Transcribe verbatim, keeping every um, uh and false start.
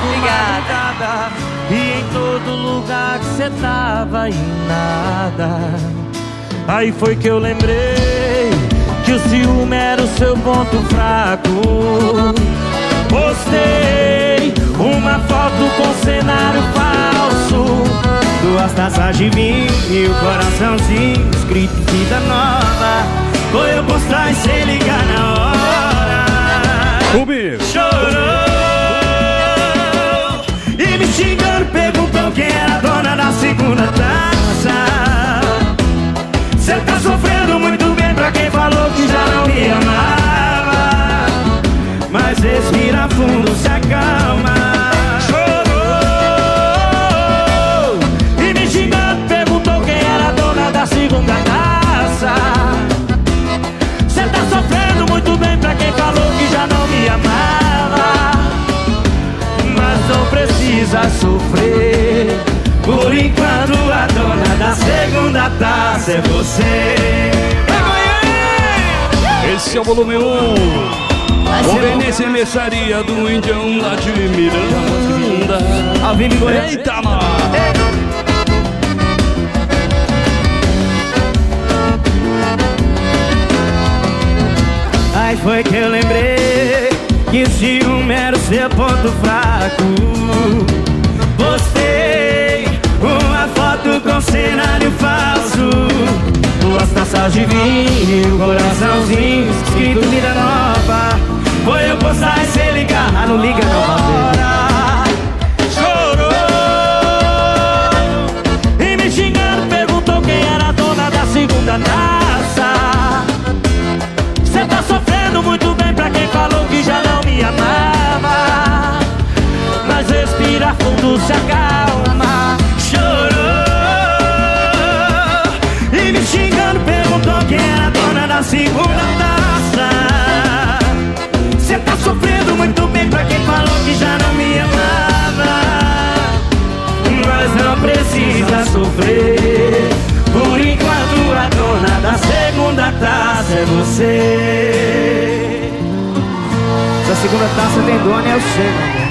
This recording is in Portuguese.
madrugada, e em todo lugar que cê tava e nada. Aí foi que eu lembrei que o ciúme era o seu ponto fraco. Postei uma foto com cenário falso, duas taças de vinho e o coraçãozinho escrito vida nova. Foi eu postar e sem ligar na hora. Rubi Chorou e me xingando, perguntou quem era a dona da segunda taça. Cê tá sofrendo muito bem pra quem falou que já não me amava. Mas respira fundo, se acalma. Chorou e me xingando, perguntou quem era a dona da segunda taça. Cê tá sofrendo muito bem pra quem falou que já não me amava. Mas não precisa sofrer, por enquanto a dona da segunda taça é você. Esse é o volume um. Conveniência e mercearia do Indião lá de Miranda. Eita, nós! Aí foi que eu lembrei que o ciúme era o seu ponto fraco. Postei uma foto com cenário falso, duas taças de vinho, coraçãozinho escrito vida nova. Foi eu postar e sem ligar, ah, não liga não, hora. Chorou e me xingando, perguntou quem era a dona da segunda taça. Cê tá sofrendo muito bem pra quem falou que já não me amava. Mas respira fundo, se acalma. Chorou e me xingando, perguntou quem era a dona da segunda taça. Cê tá sofrendo muito bem pra quem falou que já não me amava. Mas não precisa sofrer, por enquanto a dona da segunda taça é você. Se a segunda taça tem dono é o seu.